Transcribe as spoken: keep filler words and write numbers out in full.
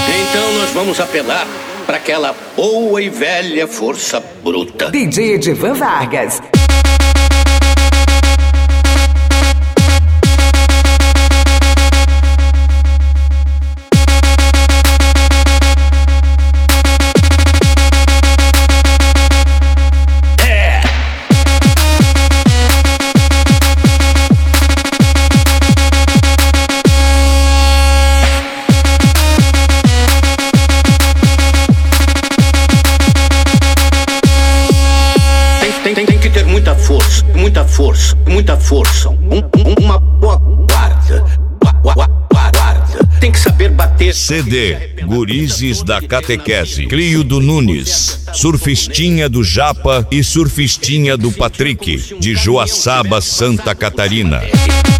Então nós vamos apelar para aquela boa e velha força bruta. D J Edivan Vargas. Muita força, muita força, muita força. Um, um, uma boa guarda. Guarda. Tem que saber bater. C D Gurizes da Catequese. Clio do Nunes, Surfistinha do Japa e Surfistinha do Patrick, de Joaçaba, Santa Catarina.